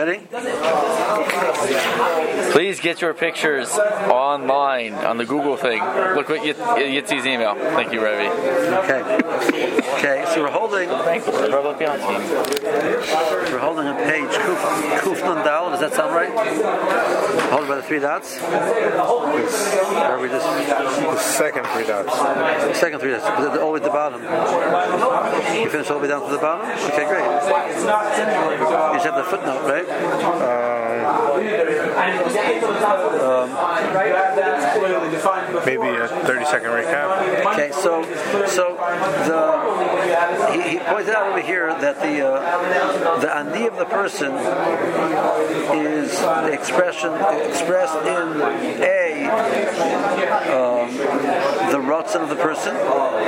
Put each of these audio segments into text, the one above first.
Ready? Please get your pictures online on the Google thing. Look what Yitzi's email. Thank you, Rebbe. Okay. So we're holding a page Kuf Nun Dal. Does that sound right? Hold it by the three dots. Or we just the second three dots. Second three dots. All the way to the bottom. You finish all the way down to the bottom. Okay, great. You just have the footnote, right? Maybe a 30-second recap. Okay, so he points out over here that the ani of the person is expressed in the rotzen of the person.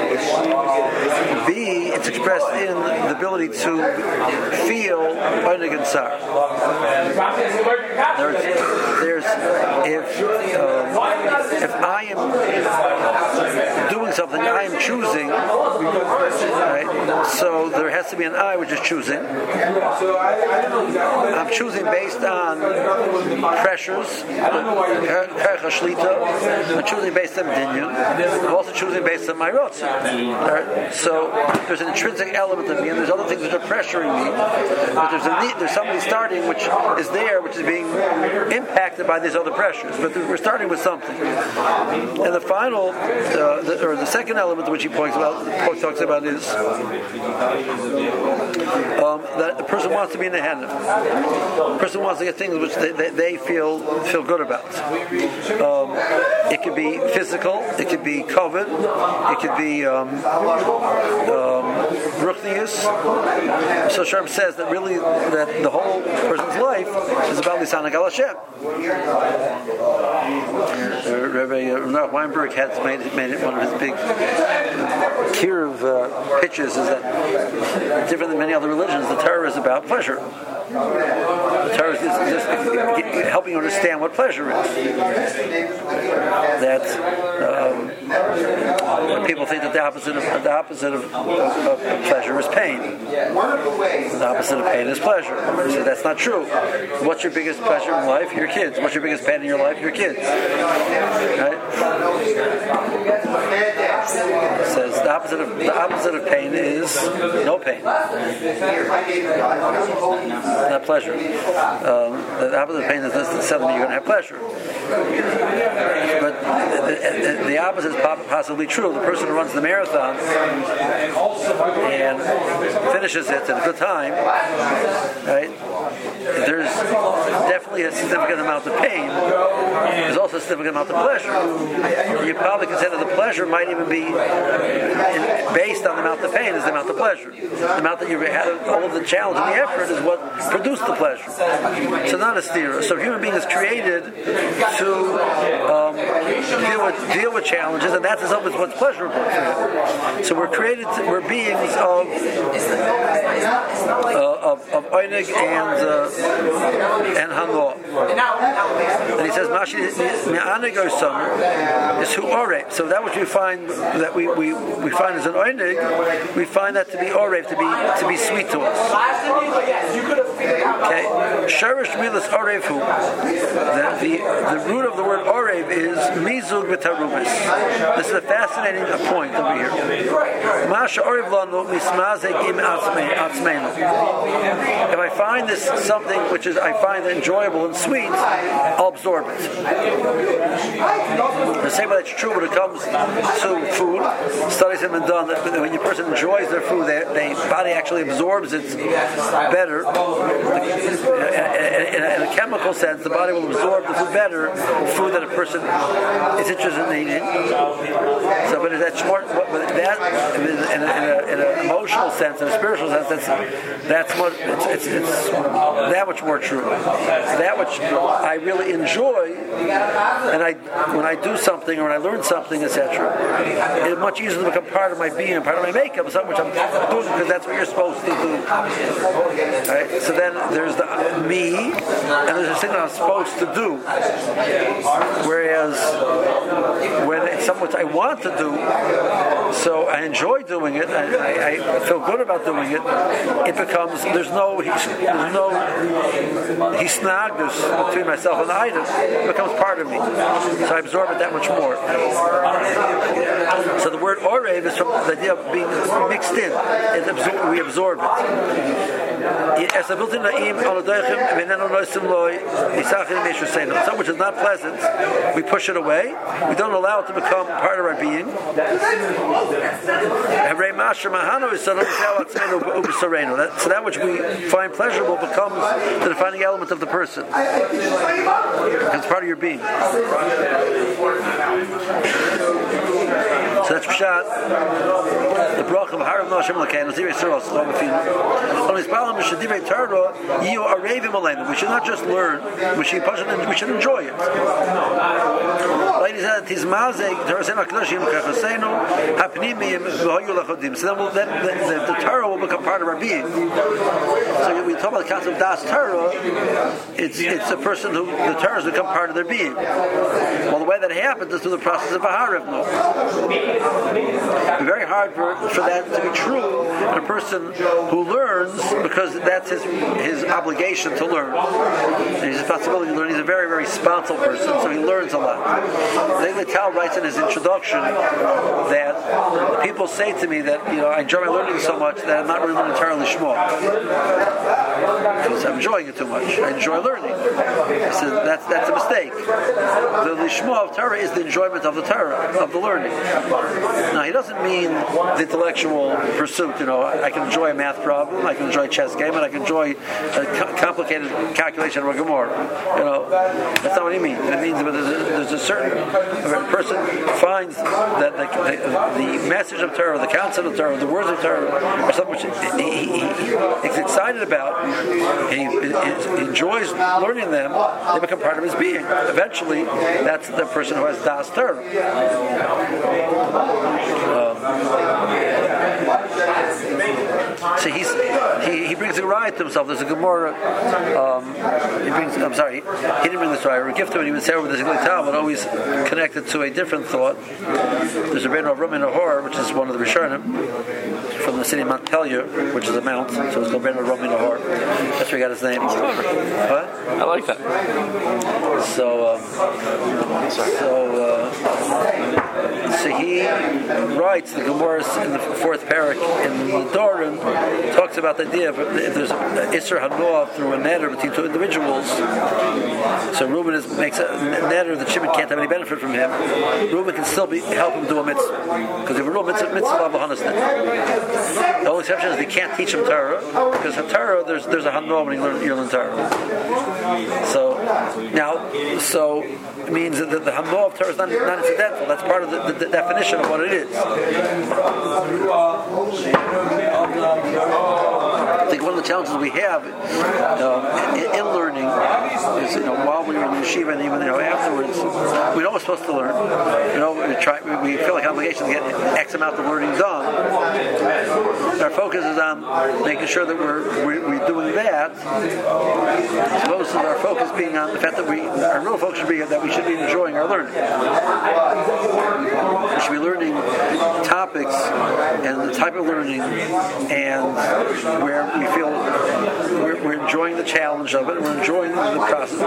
B, it's expressed in the ability to feel oinig and sar. If I am doing something, I am choosing, right? So there has to be an I which is choosing. I'm choosing based on pressures, I'm choosing based on dinyan. I'm also choosing based on my rotz. Right? So there's an intrinsic element of me, and there's other things which are pressuring me. But there's something starting which is there, which is being impacted by these other pressures. But we're starting with something. And the final, the second element which he talks about is that the person wants to be in the hand. The person wants to get things which they feel good about. It could be physical, it could be COVID, it could be ruchnius. So Sharp says that really that the whole person's life is about Lisanag al Hashem. Rabbi Weinberg has made it one of his big Kiruv pitches is that different than many other religions, the Torah is about pleasure. The Torah is just helping you understand what pleasure is. That people think that the opposite of pleasure is pain. The opposite of pain is pleasure. So that's not true. What's your biggest pleasure in life? Your kids. What's your biggest pain in your life? Your kids. Right? It says the opposite of pain is no pain. Not pleasure. The opposite of pain is suddenly you're going to have pleasure. But the opposite is possibly true. The person who runs the marathon and finishes it at a good time, right? There's definitely a significant amount of pain. There's also a significant amount of pleasure. You probably consider the pleasure might even be based on the amount of pain is the amount of pleasure. The amount that you had all of the challenge and the effort is what produced the pleasure. So not a stira. So human being is created to deal with challenges, and that's always what's pleasurable. So we're beings of oinig and hano. And he says mashi me'anig osam is hu orev. So that which we find that we find as an oinig, we find that to be orev, to be sweet to us. Okay, sharish milas orev hu. The root of the word orev is mizug v'tarubis. This is a fascinating point over here. Masha orev lanu mismazegim atzmeinu. If I find this something which is I find enjoyable and sweet, I'll absorb it. The same way that's true when it comes to food. Studies have been done that when a person enjoys their food, their body actually absorbs it better. In a chemical sense, the body will absorb the food better, food that a person is interested in eating. So, but that's more. But that, in an emotional sense, in a spiritual sense, that's more. It's that much more true. That which I really enjoy, and when I do something or when I learn something, etc., it's much easier to become part of my being and part of my makeup, something which I'm doing because that's what you're supposed to do. Right? So then there's the me, and there's a thing that I'm supposed to do. Whereas when it's something I want to do, so I enjoy doing it, and I feel good about doing it, it becomes, there's no hisnagus between myself and the item. It becomes part of me. So I absorb it that much more. So the word orev is from the idea of being mixed in. We absorb it. Something which is not pleasant, we push it away. We don't allow it to become part of our being. So that which we find pleasurable becomes the defining element of the person. It's part of your being. So that's Pshat. The bracha of Harav No Hashem L'keinu Zirei Yisrael S'chom Efinu. On His Balam Mishadivrei Torah Yiyu Arevim Aleinu. We should not just learn, we should enjoy it. Ladies and Tizmazeg Torah Seinu HaKadoshim Kachosenu Hapnimim V'hoyu L'chodim. So then the Torah will become part of our being. So we talk about the concept of Das Torah. It's a person who the Torah has become part of their being. Well, the way that happens is through the process of Harav No. It's very hard for that to be true in a person who learns because that's his obligation to learn. And his responsibility to learn. He's a very, very responsible person, so he learns a lot. David Tal writes in his introduction that people say to me that I enjoy my learning so much that I'm not really learning Torah Lishma because I'm enjoying it too much. I enjoy learning. He says that's a mistake. The Lishma of Torah is the enjoyment of the Torah, of the learning. Now, he doesn't mean the intellectual pursuit. I can enjoy a math problem, I can enjoy a chess game, and I can enjoy a complicated calculation of a Gemara. That's not what he means. It means that there's a certain person finds that the message of Torah, the concept of Torah, the words of Torah are something which he's excited about. He enjoys learning them. They become part of his being. Eventually, that's the person who has Das Torah. So he brings a raya to himself. There's a Gemara. He didn't bring this raya. A gift to him. He would say over the Zigli Tal, but always connected to a different thought. There's a Rebbeinu of Rumi Nahor, which is one of the Rishonim from the city of Montpelier, which is a mount. So it's called Rebbeinu of Rumi Nahor. That's where he got his name. What? I like that. So he writes the Gemara in the fourth parak in the Doran talks about the idea of if there's Isser Hanoah through a neder between two individuals. So Reuben makes a neder that Shimon can't have any benefit from him. Reuben can still help him do a mitzvah because if a real mitzvah the only exception is they can't teach him Torah because in Torah there's a Hanoah when you learn Torah. So it means that the Hanoah of Torah is not incidental. That's part of the definition of what it is. I think one of the challenges we have in learning is, while we were in the yeshiva and even afterwards, we know we're supposed to learn. We feel like an obligation to get X amount of learning done. Our focus is on making sure that we're doing that, as opposed to our focus being on the fact that our real focus should be that we should be enjoying our learning. We should be learning topics and the type of learning and where we feel we're enjoying the challenge of it, we're enjoying the process.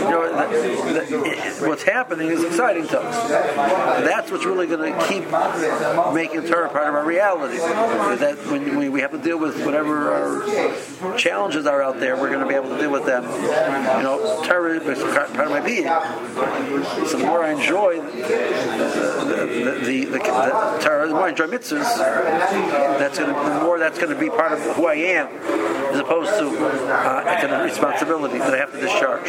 What's happening is exciting to us. And that's what's really going to keep making Torah part of our reality. That when we have to deal with whatever our challenges are out there, we're going to be able to deal with them. Torah is part of my being. So the more I enjoy the Torah, the more I enjoy mitzvahs, the more that's going to be part of who I am, as opposed to a kind of responsibility that I have to discharge.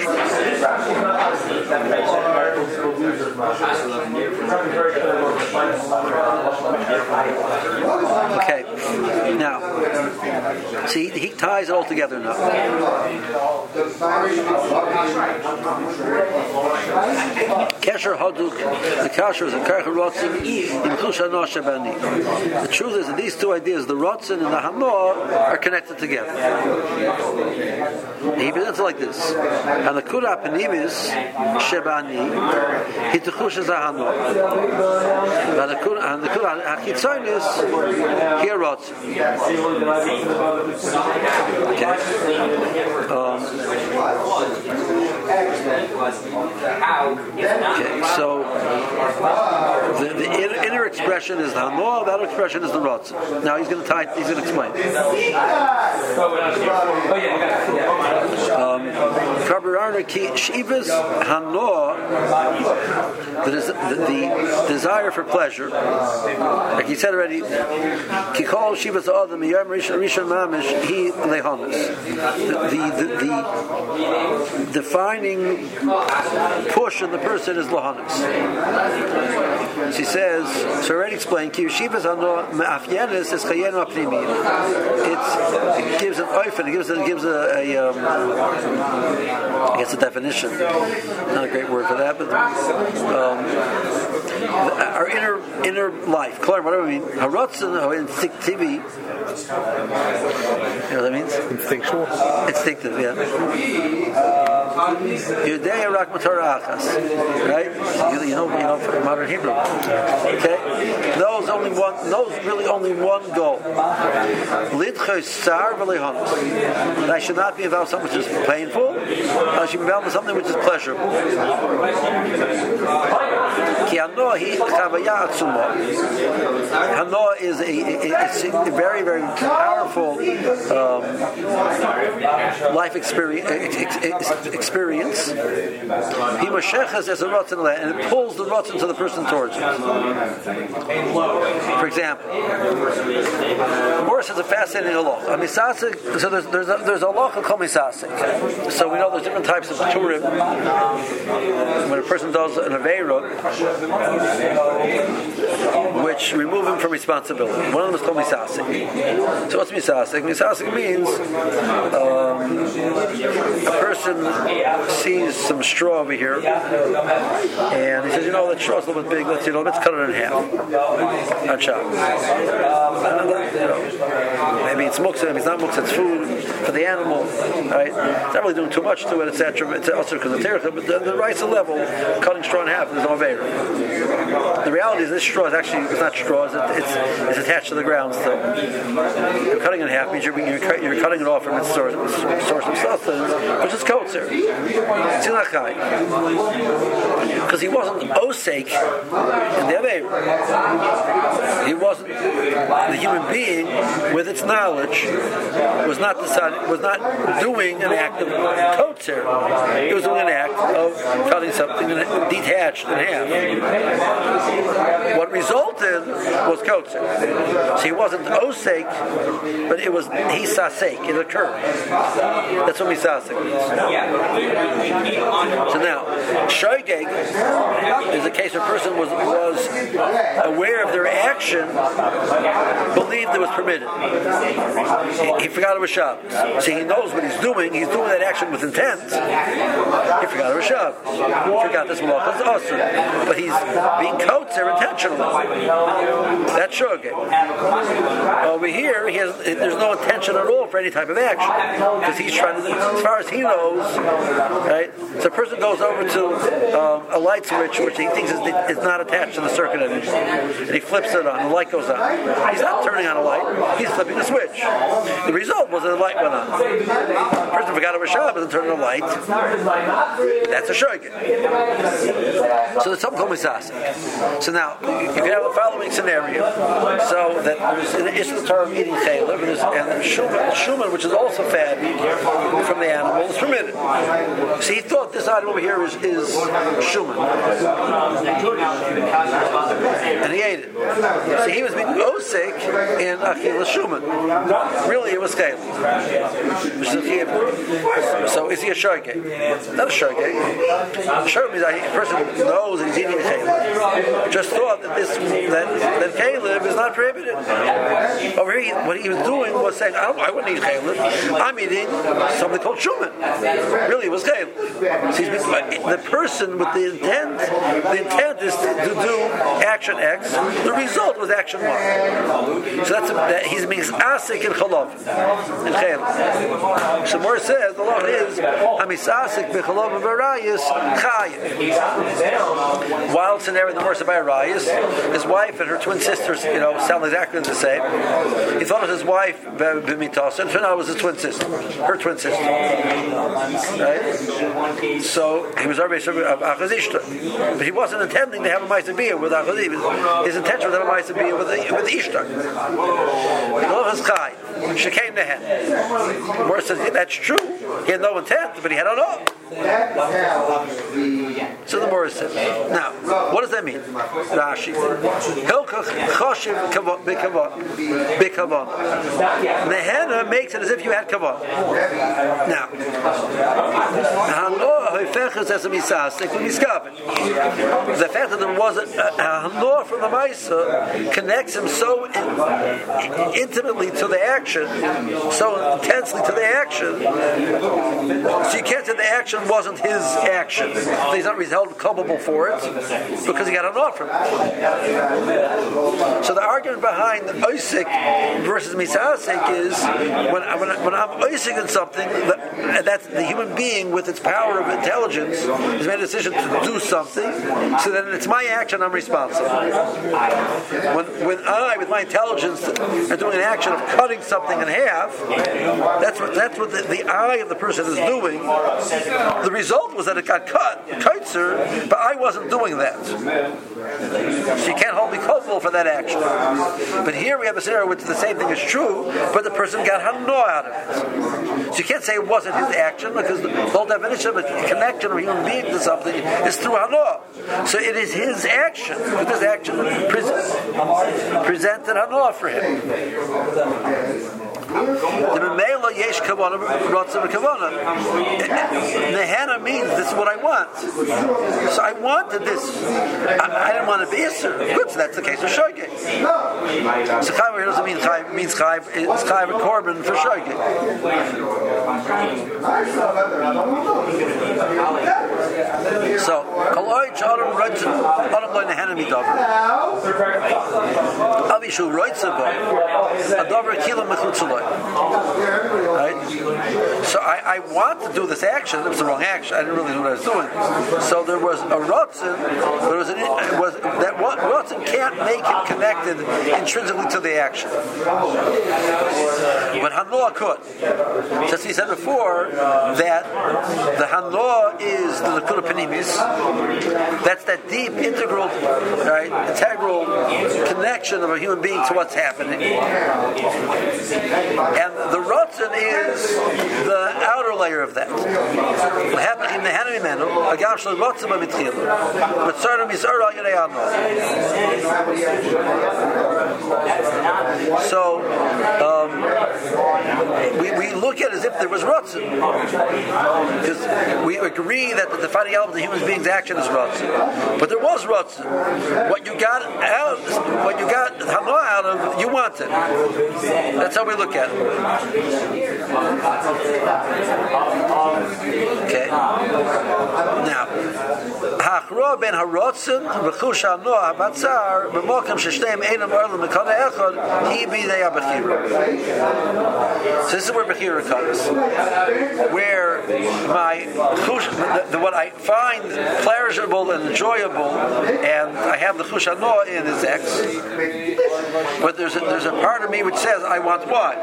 Okay. Now, see, he ties it all together now. Kesher Haduk, the kasher is a karcha rotzen, imchush hanoah shebani. The truth is that these two ideas, the rotzen and the hanoah, are connected together. He begins like this: and the kura penimis shebani, hituchush is a hanoah. And the kura hachitzonis, here rotzen. Okay. Okay, so the inner expression is the hanoah, the outer expression is the rotzen. Now he's going to explain. Karbararna ki shivas hanoah, that is the desire for pleasure. Like he said already, ki kol shivas adam yom rishon mamish he lehanas. The defining push in the person is lahanas. She says, so already explained, ki shivas hanoah me'afyenes es chayenu apnimiyim. It gives an oifen, it gives I guess a definition. Not a great word for that, but our inner life. What do I mean? Harotzen or instinctivi. You know what that means? Instinctual. Instinctive, yeah. Yudea rak matorah achas, right? You know modern Hebrew. Okay, knows really only one goal. Lidchos sar v'lehanos. That I should not be involved in something which is painful. I should be involved in something which is pleasurable. Ki hanoah hi chavaya atzuma. Hanoah is a very, very powerful life experience. He mashechas as a rotzen, and it pulls the rotzen to the person towards it. For example, the Morris has a fascinating halacha. So there's a halacha called misasik. So we know there's different types of turim. When a person does an aveira, which remove him from responsibility. One of them is called misasik. So what's misasik? Misasik means a person sees some straw over here, and he says, that straw's a little bit big. Let's cut it in half on Shabbos. Maybe it's muktzah, maybe it's not muktzah. It's food for the animal, right? It's not really doing too much to it, etc. It's also because of terech, but the right's a level. Cutting straw in half, there's no aveira. The reality is this straw is actually it's not straw. It's attached to the ground still. You're cutting it in half means you're cutting it off from its source of sustenance, which is kotzer. It's inachai. Because he wasn't osek in the aveira. He wasn't the human being with its knowledge was not doing an act of kotzer. It was doing an act of cutting something detached in half. What resulted was kotzer. So he wasn't osek, but it was hisasek. It occurred. That's what misasek means. So now, shoygeg is a case where a person was aware of their action, believed it was permitted. He forgot it was Shabbos. See, he knows what he's doing. He's doing that action with intent. He forgot it was Shabbos. He forgot this malacha is awesome. But he's being kotzer intentionally. That's shoygeg. Over here, there's no intention at all for any type of action. Because he's trying to, as far as he knows, right? So a person goes over to a light switch which he thinks is not attached to the circuit anymore, and he flips it on, the light goes on. He's not turning on a light, he's flipping the switch. The result was that the light went on. The person forgot it was Shabbos and turned on the light. That's a shoygeg. So there's something called misasik. So now, you can have the following scenario. So that there's an issue of eating chaylev, and the shuman, which is also fatty from the animal, is permitted. See, he thought this item over here is shuman, and he ate it. So he was being osek in achila shuman. Really, it was chayil. So is he a shogeg? Not a shogeg. Shogeg means a person knows that he's eating a chayil. Just thought that that chayil is not prohibited. Over here, what he was doing was saying, I wouldn't eat chayil. I'm eating something called shuman. Really, it was chayil. The person with the intent is to do action X. The result was action Y. So he's being asik in chalav, in chayil. So more says the law is hamisasik b'chalav v'arayis chayil. While it's in there in the Morsa by Arayis, his wife and her twin sisters, sound exactly the same. He thought it was his wife b'mitas, and turned out it was his twin sister, her twin sister. Right? So he was already of Achazishta, but he wasn't intending to have a Ma'aseh with Achazishta. His intention was to have a Ma'aseh with Ishtar. The love is Chai. She came to him. More says that's true. He had no intent, but he had a no. So the Morris says, now, what does that mean? Rashi. Hilchach choshev b'kavon. Nehena makes it as if you had kavon. Now, the fact that there was a hanor from the Maisa connects him so intimately to the action, so intensely to the action, so you can't say the action wasn't his action. He's not held culpable for it because he got an offer. So the argument behind Oisik versus Misasik is when I'm Oisik in something, that's the human being with its power of intelligence has made a decision to do something, so then it's my action, I'm responsible. When I, with my intelligence, am doing an action of cutting something in half, that's what the eye of the person is doing. The result was that it got cut, kaitzer, but I wasn't doing that. So you can't hold me culpable for that action. But here we have a scenario which the same thing is true, but the person got hanor out of it. So you can't say it wasn't his action, because the whole definition of a connection of a human being to something is through hanor. So it is his action, but this action presented hanor for him. The Memela Yesh Kavana Ratzah Kavana. Nehana means this is what I want. So I wanted this. I didn't want to be Isser. Good, so that's the case of Shogeg. So Chayv here doesn't mean Chayv, it means Chayv, it's Chayv and Korban for Shogeg. So, Kaloi Chadam Ratzah, Adam Loy Nehana Midavar. Avishu Ratzah Bo, Adavar Kila Mechutzaloi. Right? So I want to do this action. It was the wrong action. I didn't really know what I was doing. So there was a rotzen, but that rotzen can't make it connected intrinsically to the action. But hanor could. Just he said before that the hanor is the Nakuda Panimis. That's that deep, integral connection of a human being to what's happening. And the rotzen is the outer layer of that. So we look at it as if there was rotzen, because we agree that the defining element of the human being's action is rotzen. But there was rotzen. What you got hanor out of, you wanted. That's how we look at it. Okay. Now, Hachro ben Harotzen v'chush hanoah habatzar b'mokem sheshneim einam orlim mekana echad hi b'idei habechira. So this is where bechira comes, where my chush, what I find pleasurable and enjoyable, and I have the chush hanoah in is X. But there's a part of me which says I want Y.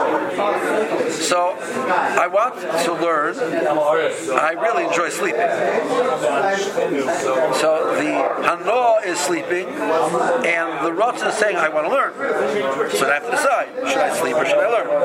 So I want to learn. I really enjoy sleeping. So the Hano is sleeping, and the Ratzon is saying, I want to learn. So I have to decide, should I sleep or should I learn?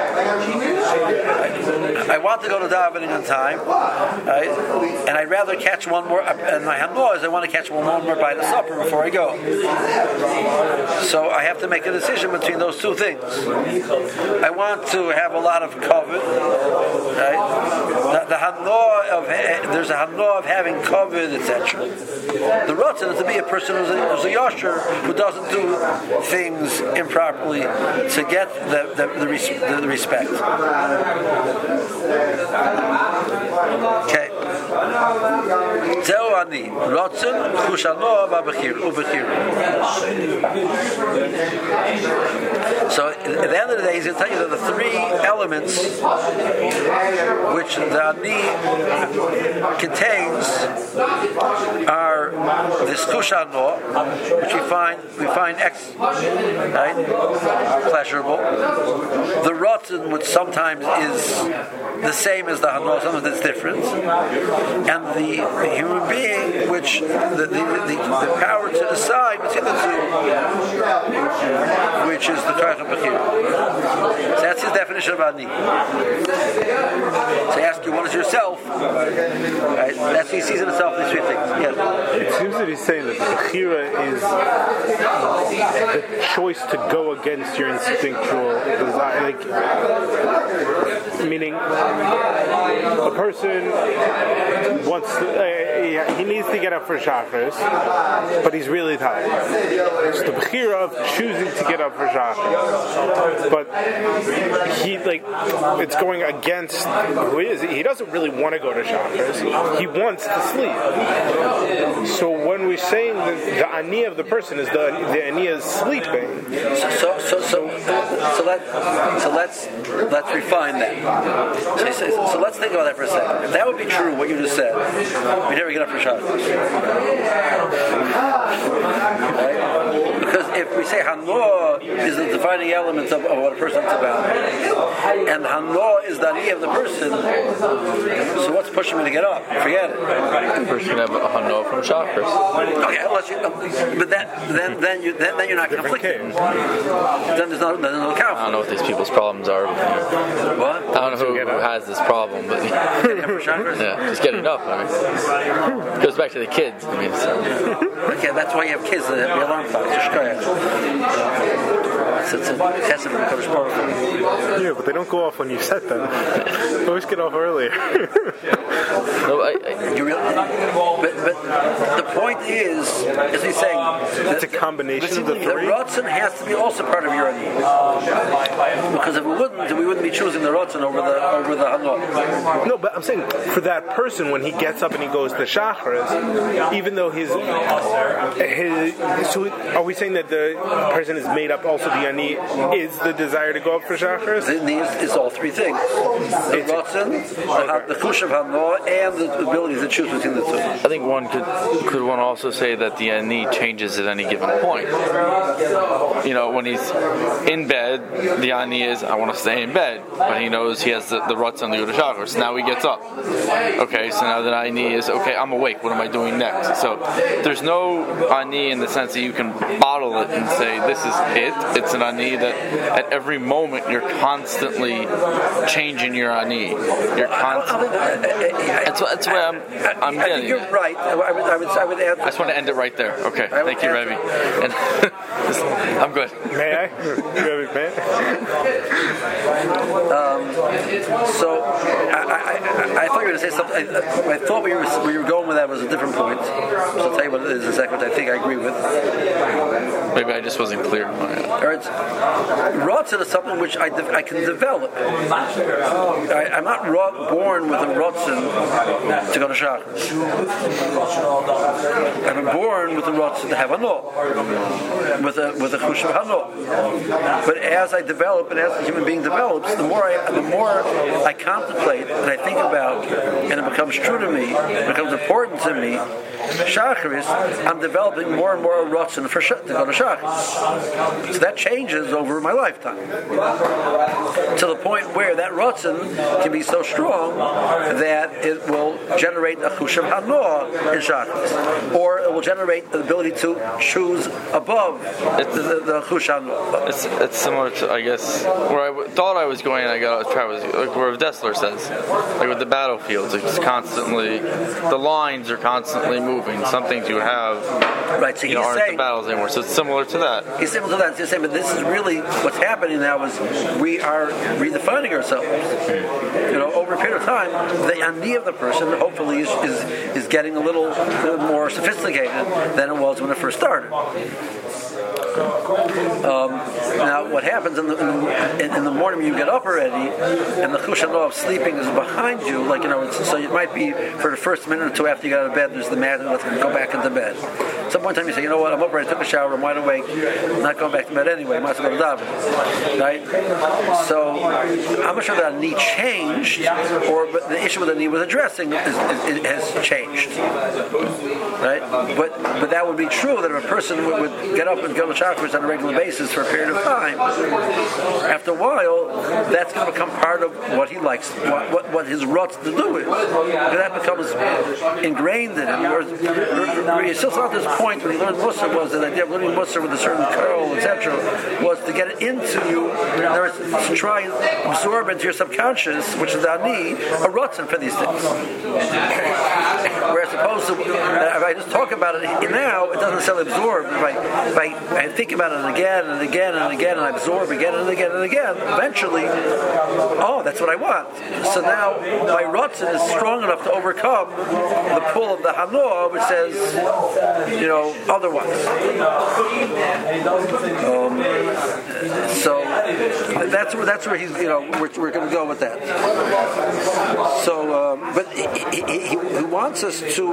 I want to go to davening on time, right? And I'd rather catch one more, and my Hano is I want to catch one more bite of supper before I go. So I have to make a decision between those two things. I want to have a lot of kavod, right? The Hano of, there's a Hano of having kavod, etc. The Ratzon is to be a person who's a yasher, who doesn't do things improperly to get the respect. Okay. Zeu ani Ratzon chushano v'abechir. So at the end of the day, he's going to tell you that the three elements which the ani contains are this kushano, which we find right, pleasurable. The Ratzon, which sometimes is the same as the Hano, sometimes it's different, and the human being, which the power to decide between the two, which is the Torah Bechir. So that's his definition of ani. So I ask you, what is yourself? Right? That's what he sees in himself, these three things. Yes. It seems that he's saying that the Bechira is the choice to go against your instinctual desire, meaning a person wants he needs to get up for Shachris, but he's really tired. It's the Bechira of choosing to get up for Shachris, but it's going against who he is. He doesn't really want to go to Shachris. He wants to sleep. So when we're saying that the ani of the person is the ani is sleeping, so let's refine that. So let's think about that for a second. If that would be true, what you just said, we never get up for Shabbos. Right? Because if we say Hano is the defining element of what a person's about, and Hano is the ani of the person, so what's pushing me to get up? Forget it. The person can have a Hano from Shabbos. Okay, but then you're not conflicted. Then there's no conflict. I don't know what these people's problems are. What? I don't know who has this problem, but yeah, just getting up. I mean, it goes back to the kids. I mean, so. Okay, that's why you have kids. The alarm clock. It's a test of the yeah, but they don't go off when you set them. They always get off earlier. No, but the point is, as he's saying, it's a combination of the three. The Ratzon has to be also part of your ani. Because if we wouldn't be choosing the Ratzon over the Hano. No, but I'm saying for that person, when he gets up and he goes to Shachris, even though so are we saying that the person is made up also the ani is the desire to go up for Shachris? The ani is all three things: the Ratzon, the Chush of Hano, and the ability to choose between the two. I think one could one also say that the ani changes at any given point. You know, when he's in bed, the ani is I want to stay in bed, but he knows he has the Ratzon to go to Shachris. Now he gets up. Okay, so now the ani is okay. I'm awake. What am I doing next? So there's no ani in the sense that you can bottle it and say this is it. It's an ani that at every moment you're constantly changing your ani. You're constantly. That's why I'm getting. You're right. I would add. I just want to end it right there. Okay, thank you, Rebbe. And I'm good. May I? Rebbe, may So I thought you were going to say something. I thought where you were going with that was a different point. So I'll tell you what it is in a second, which I think I agree with. Maybe I just wasn't clear. Ratzon is something which I can develop. I'm not born with a Ratzon to go to Shachris. I'm born with a Ratzon to have a no. With with a chushav hano. But as I develop and as the human being develops, the more I contemplate and I think about, and it becomes true to me, it becomes important to me, Shacharis, I'm developing more and more a rotzen to go to Shacharis. So that changes over my lifetime, to the point where that rotzen can be so strong that it will generate a chushav hano in Shacharis, or it will generate the ability to choose above the chushav hano. It's similar to, I guess, where I thought I was going, and I got off track, was like where Dessler says, like with the battlefields, it's constantly, the lines are constantly moving. Some things you have, right, so aren't the battles anymore. So it's similar to that. He's similar to that. He's saying, but this is really what's happening now is we are redefining ourselves. Over a period of time, the ani of the person hopefully is getting a little more sophisticated than it was when it first started. Now, what happens in the morning when you get up already, and the chushav hano of sleeping is behind you, so it might be for the first minute or two after you get out of bed, there's the madness, let's go back into bed. At some point in time, you say, you know what, I'm up already, took a shower, I'm wide awake, I'm not going back to bed anyway, I might as well go to daven. Right? So, I'm not sure that a need changed, but the issue with the need was addressing has changed. Right? But that would be true that if a person would get up and go to chakras on a regular basis for a period of time, after a while, that's going to become part of what he likes, what his rutz to do is. Because that becomes ingrained in him. He's still not at this point when he learned Musar, was the idea of learning Musar with a certain curl, etc., was to get it into you, to try and absorb into your subconscious, which is ani, a rutzin for these things. Whereas opposed to, if I just talk about it now, it doesn't necessarily absorb. If I think about it again and again and again, and I absorb again and again and again, eventually, that's what I want. So now my rutzin is strong enough to overcome the pull of the hano, which says, otherwise. So that's where he's, we're going to go with that. So, but he wants us to.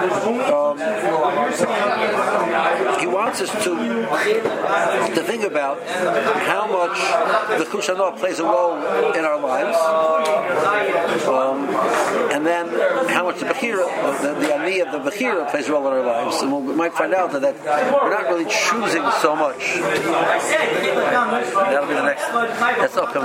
He wants us to think about how much the chushav hano plays a role in our lives, and then how much the bechira, the ani of the bechira, plays a role in our lives. And we might find out that we're not really choosing so much. That'll be the next. That's upcoming.